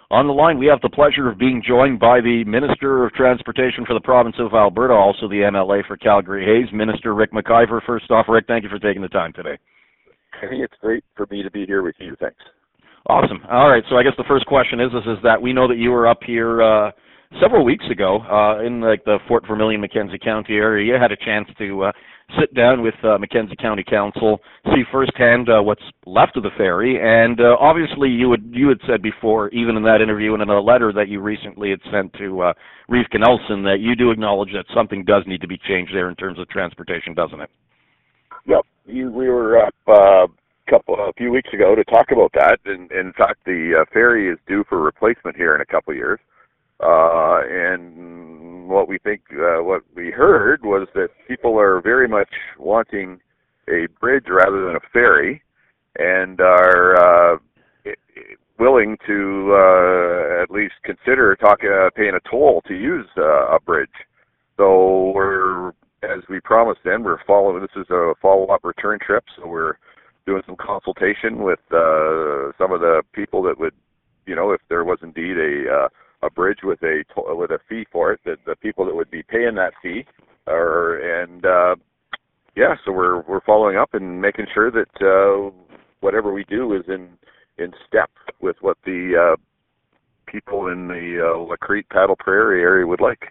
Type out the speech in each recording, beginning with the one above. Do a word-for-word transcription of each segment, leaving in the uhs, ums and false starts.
On the line, we have the pleasure of being joined by the Minister of Transportation for the province of Alberta, also the M L A for Calgary-Hays, Minister Rick McIver. First off, Rick, thank you for taking the time today. Hey, it's great for me to be here with you. Thanks. Awesome. All right, so I guess the first question is, is, is that we know that you were up here uh, several weeks ago uh, in like the Fort Vermilion, Mackenzie County area. You had a chance to uh, sit down with uh, Mackenzie County Council, see firsthand uh, what's left of the ferry, and uh, obviously you had you had said before, even in that interview and in a letter that you recently had sent to uh, Reeve Nelson, that you do acknowledge that something does need to be changed there in terms of transportation, doesn't it? Yep. You, we were up uh, a couple a few weeks ago to talk about that, and in fact, the uh, ferry is due for replacement here in a couple of years. Uh, and what we think, uh, what we heard was that people are very much wanting a bridge rather than a ferry, and are uh, willing to uh, at least consider talking, uh, paying a toll to use uh, a bridge. So we're, as we promised then, we're following, this is a follow-up return trip, so we're doing some consultation with uh, some of the people that would, you know, if there was indeed a uh, a bridge with a with a fee for it, that the people that would be paying that fee, are, and uh, yeah, so we're we're following up and making sure that uh, whatever we do is in in step with what the uh, people in the uh, Lacrete Paddle Prairie area would like.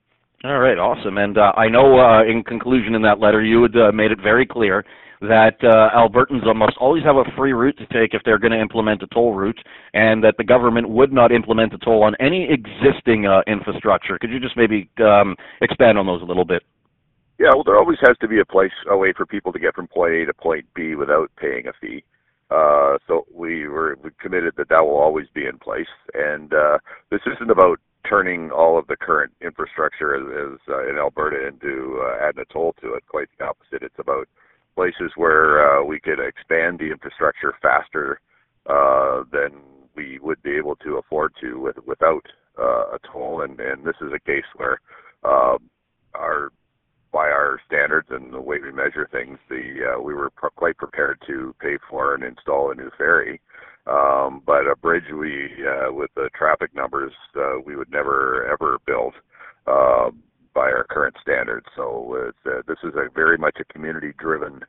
All right, awesome. And uh, I know uh, in conclusion in that letter you had uh, made it very clear that uh, Albertans must always have a free route to take if they're going to implement a toll route, and that the government would not implement a toll on any existing uh, infrastructure. Could you just maybe um, expand on those a little bit? Yeah, well, there always has to be a place, a way for people to get from point A to point B without paying a fee. Uh, so we were we committed that that will always be in place. And uh, this isn't about turning all of the current infrastructure as, as uh, in Alberta into uh, adding a toll to it. Quite the opposite. It's about places where uh, we could expand the infrastructure faster uh, than we would be able to afford to with, without uh, a toll. And, and this is a case where uh, our by our standards and the way we measure things, the uh, we were pr- quite prepared to pay for and install a new ferry. Um, but a bridge, we uh, with the traffic numbers, uh, we would never ever build uh, by our current standards. So it's, uh, this is a very much a community-driven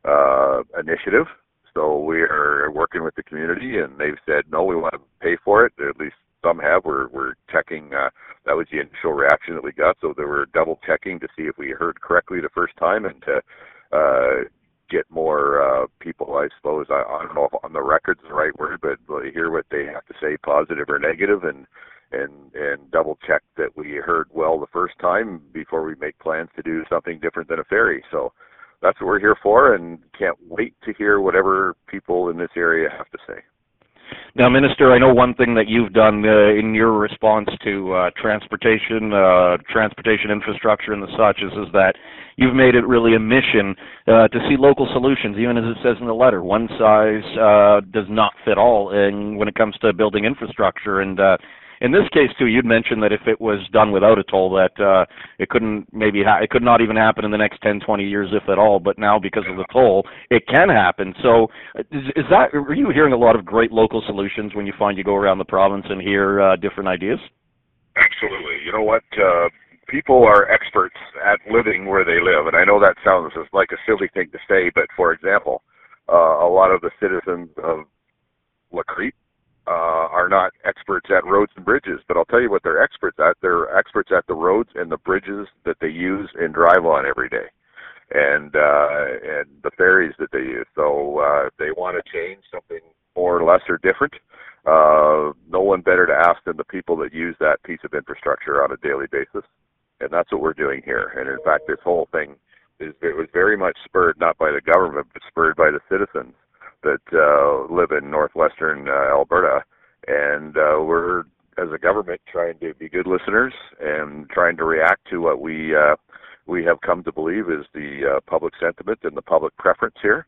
uh, initiative. So we are working with the community, and they've said no, we want to pay for it. At least some have. We're we're checking. Uh, that was the initial reaction that we got. So they were double checking to see if we heard correctly the first time, and to uh, get more uh, people, I suppose. I, I don't know if on the record's the right word, but hear what they have to say, positive or negative, and and and double check that we heard well the first time before we make plans to do something different than a ferry. So that's what we're here for, and can't wait to hear whatever people in this area have to say. Now, Minister, I know one thing that you've done uh, in your response to uh, transportation, uh, transportation infrastructure and the such is, is that you've made it really a mission uh, to see local solutions, even as it says in the letter. One size uh, does not fit all in, when it comes to building infrastructure. And uh, in this case, too, you'd mentioned that if it was done without a toll, that uh, it couldn't maybe ha- it could not even happen in the next ten, twenty years, if at all. But now, because of the toll, it can happen. So, is, is that? Are you hearing a lot of great local solutions when you find you go around the province and hear uh, different ideas? Absolutely. You know what? Uh, people are experts at living where they live, and I know that sounds like a silly thing to say, but for example, uh, a lot of the citizens of Lacrete Uh, are not experts at roads and bridges, but I'll tell you what they're experts at. They're experts at the roads and the bridges that they use and drive on every day, and uh, and the ferries that they use. So uh, if they want to change something more or less or different, uh, no one better to ask than the people that use that piece of infrastructure on a daily basis, and that's what we're doing here. And in fact, this whole thing is it was very much spurred not by the government, but spurred by the citizens that uh, live in northwestern uh, Alberta, and uh, we're, as a government, trying to be good listeners and trying to react to what we uh, we have come to believe is the uh, public sentiment and the public preference here,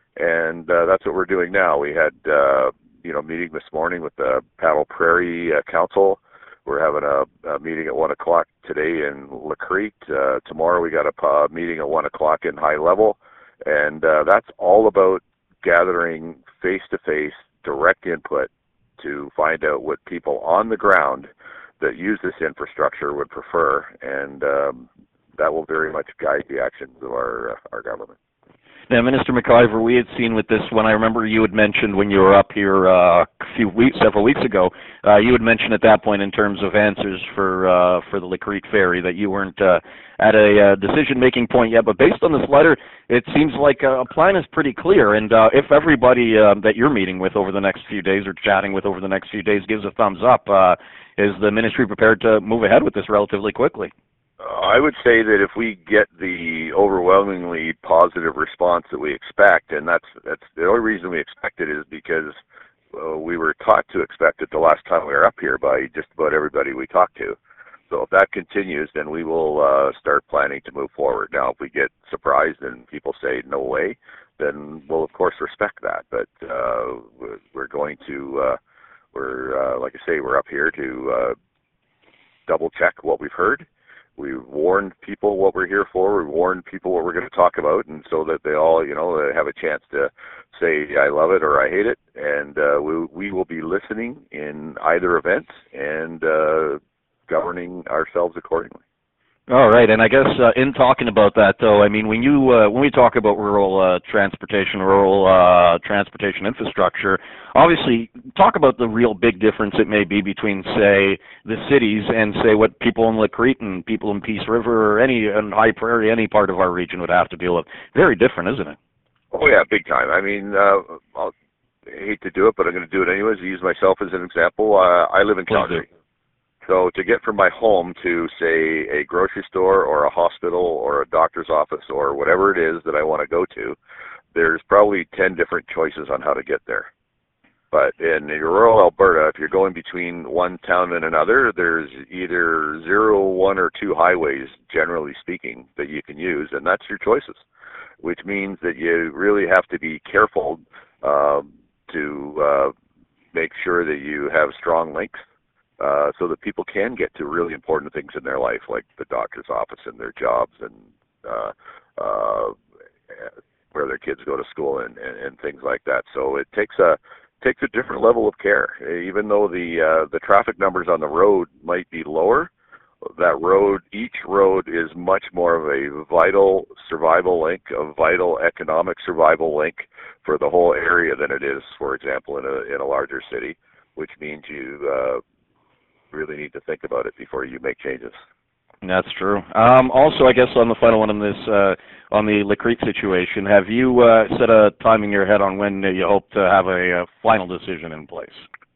and uh, that's what we're doing now. We had uh, you know meeting this morning with the Paddle Prairie uh, Council. We're having a, a meeting at one o'clock today in Lacrete. Uh, tomorrow we got a uh, meeting at one o'clock in High Level, and uh, that's all about gathering face-to-face direct input to find out what people on the ground that use this infrastructure would prefer, and um, that will very much guide the actions of our uh, our government. Now, Minister McIver, we had seen with this one, I remember you had mentioned when you were up here uh, a few weeks, several weeks ago, uh, you had mentioned at that point in terms of answers for uh, for the Lacrete Ferry that you weren't uh, at a uh, decision-making point yet. But based on this letter, it seems like a plan is pretty clear. And uh, if everybody uh, that you're meeting with over the next few days or chatting with over the next few days gives a thumbs up, uh, is the ministry prepared to move ahead with this relatively quickly? I would say that if we get the overwhelmingly positive response that we expect, and that's that's the only reason we expect it is because uh, we were taught to expect it the last time we were up here by just about everybody we talked to. So if that continues, then we will uh, start planning to move forward. Now, if we get surprised and people say no way, then we'll of course respect that. But uh, we're going to, uh, we're uh, like I say, we're up here to uh, double check what we've heard. We've warned people what we're here for. We've warned people what we're going to talk about, and so that they all, you know, have a chance to say I love it or I hate it. And uh, we we will be listening in either event and uh, governing ourselves accordingly. All right, and I guess uh, in talking about that, though, I mean, when you uh, when we talk about rural uh, transportation, rural uh, transportation infrastructure, obviously, talk about the real big difference it may be between, say, the cities and, say, what people in Lacrete and people in Peace River or any in High Prairie, any part of our region would have to deal with. Very different, isn't it? Oh yeah, big time. I mean, uh, I'll, I hate to do it, but I'm going to do it anyways. Use myself as an example. Uh, I live in Calgary. So to get from my home to, say, a grocery store or a hospital or a doctor's office or whatever it is that I want to go to, there's probably ten different choices on how to get there. But in rural Alberta, if you're going between one town and another, there's either zero, one, or two highways, generally speaking, that you can use, and that's your choices, which means that you really have to be careful um, to uh, make sure that you have strong links. Uh, so that people can get to really important things in their life, like the doctor's office and their jobs and uh, uh, where their kids go to school and, and, and things like that. So it takes a takes a different level of care. Even though the uh, the traffic numbers on the road might be lower, that road, each road is much more of a vital survival link, a vital economic survival link for the whole area than it is, for example, in a in a larger city, which means you uh, really need to think about it before you make changes. That's true. Um, also, I guess on the final one on this, uh, on the Lacrete situation, have you uh, set a time in your head on when you hope to have a, a final decision in place?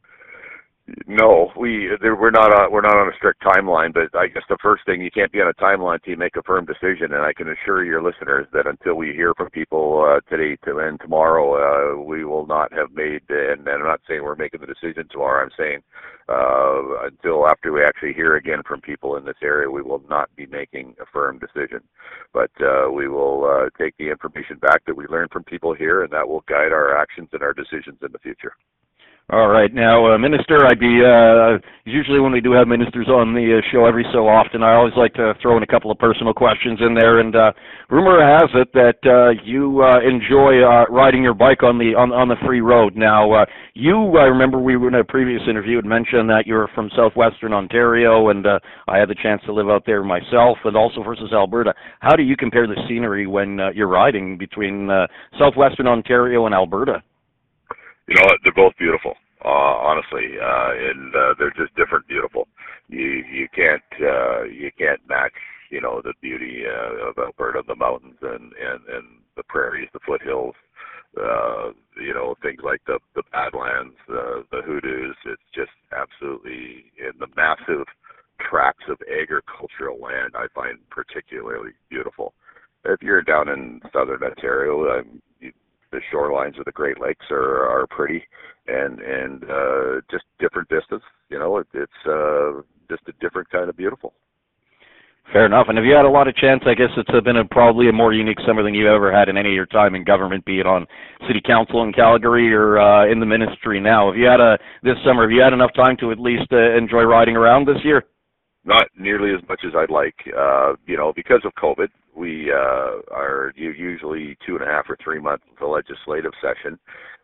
No, we there, we're not on, we're not on a strict timeline. But I guess the first thing, you can't be on a timeline till you make a firm decision. And I can assure your listeners that until we hear from people uh, today to and tomorrow, uh, we will not have made. And, and I'm not saying we're making the decision tomorrow. I'm saying uh, until after we actually hear again from people in this area, we will not be making a firm decision. But uh, we will uh, take the information back that we learned from people here, and that will guide our actions and our decisions in the future. All right. Now, uh, Minister, I'd be, uh, usually when we do have ministers on the uh, show every so often, I always like to throw in a couple of personal questions in there. And uh, rumor has it that uh, you uh, enjoy uh, riding your bike on the on, on the free road. Now, uh, you, I remember we were in a previous interview had mentioned that you're from southwestern Ontario, and uh, I had the chance to live out there myself, and also versus Alberta. How do you compare the scenery when uh, you're riding between uh, southwestern Ontario and Alberta? You know, they're both beautiful, uh, honestly, uh, and uh, they're just different beautiful. You you can't uh, you can't match, you know, the beauty uh, of Alberta, the mountains and, and, and the prairies, the foothills, uh, you know, things like the the Badlands, uh, the Hoodoos. It's just absolutely in the massive tracts of agricultural land I find particularly beautiful. If you're down in southern Ontario, um, you, the shorelines of the Great Lakes are, are pretty, and and uh, just different distance. You know, it, it's uh, just a different kind of beautiful. Fair enough. And have you had a lot of chance? I guess it's been a, probably a more unique summer than you ever had in any of your time in government, be it on city council in Calgary or uh, in the ministry now. Have you had a this summer? Have you had enough time to at least uh, enjoy riding around this year? Not nearly as much as I'd like. Uh, you know, because of COVID, we uh, are usually two and a half or three months of the legislative session.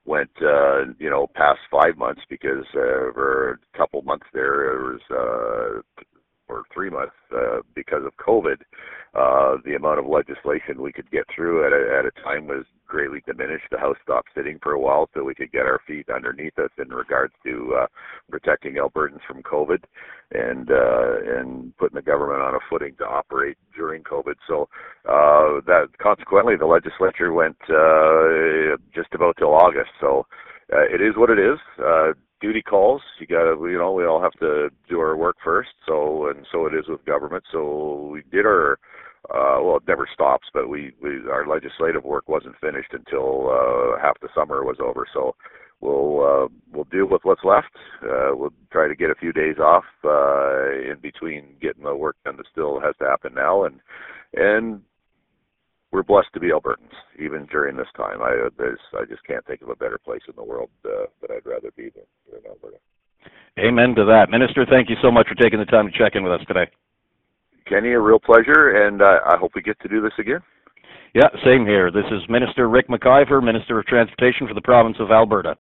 went, uh, you know, past five months because uh, for a couple months there, it was, uh, or three months uh, because of COVID. Uh, the amount of legislation we could get through at a, at a time was greatly diminished. The House stopped sitting for a while so we could get our feet underneath us in regards to uh, protecting Albertans from COVID and uh, and putting the government on a footing to operate during COVID. So uh, that consequently, the legislature went uh, just about till August. So uh, it is what it is. Uh, duty calls. You got to, you know, we all have to do our work first. So and so it is with government. So we did our. Uh, well, it never stops, but we, we our legislative work wasn't finished until uh, half the summer was over. So we'll uh, we'll deal with what's left. Uh, we'll try to get a few days off uh, in between getting the work done that still has to happen now, and and we're blessed to be Albertans even during this time. I there's I just can't think of a better place in the world uh, that I'd rather be than, than Alberta. Amen to that. Minister, thank you so much for taking the time to check in with us today. Kenny, a real pleasure, and uh, I hope we get to do this again. Yeah, same here. This is Minister Rick McIver, Minister of Transportation for the province of Alberta.